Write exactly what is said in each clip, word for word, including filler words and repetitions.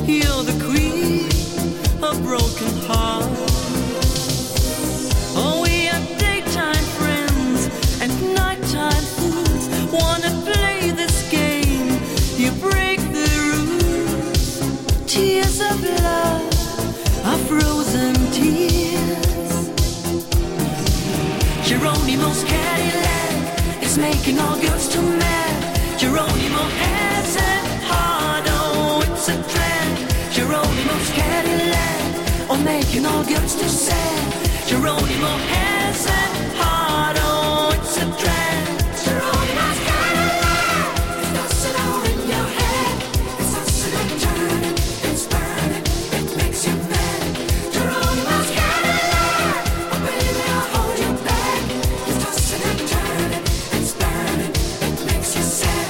You're the queen of broken hearts. Oh, we are daytime friends and nighttime fools. Wanna play this game? You break the rules. Tears of love are frozen tears. Geronimo's Cadillac is making all girls too mad. Geronimo has a heart, oh, it's a trend. Geronimo's Cadillac, oh, making all girls too sad. Geronimo has a heart, oh, it's a trend. Geronimo's Cadillac, it's tossing all in your head. It's tossing and turning, it's burning, it makes you mad. Geronimo's Cadillac, oh baby, I'll hold you back. It's tossing and turning, it's burning, it makes you sad.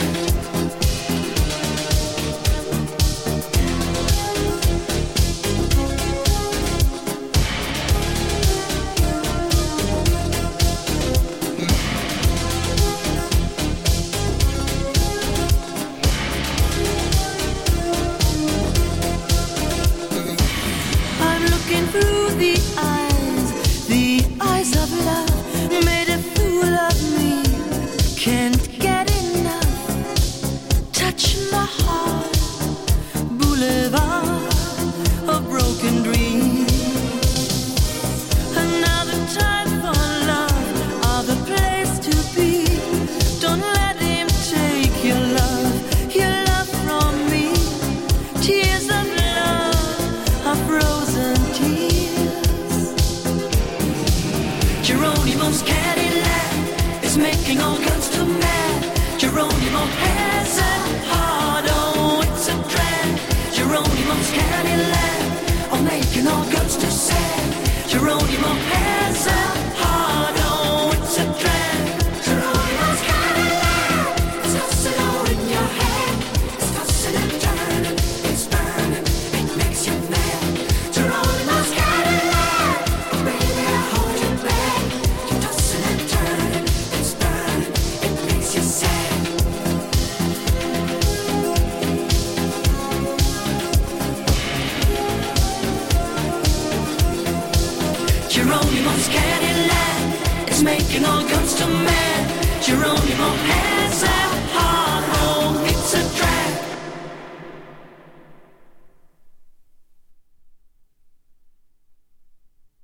I'm looking through the eyes, the eyes of love, made a fool of me. Can't get enough. Touch my heart, boulevard of broken dreams. Another time for love, other place to be. Don't let him take your love, your love from me. Tears of love are frozen tears. Geronimo's Cadillac is making all girls too mad. Geronimo has a heart, oh, it's a trend. Geronimo's Cadillac, oh, making all girls too sad. Geronimo has a heart, oh, it's a trend. Geronimo's Cadillac, it's tossing all in your head. It's tossing and turning, it's burning, it makes you mad. Geronimo's Cadillac, oh baby, I'll hold you back. You're tossing and turning, it's burning, it makes you sad. Geronimo's Cadillac is making all girls too mad.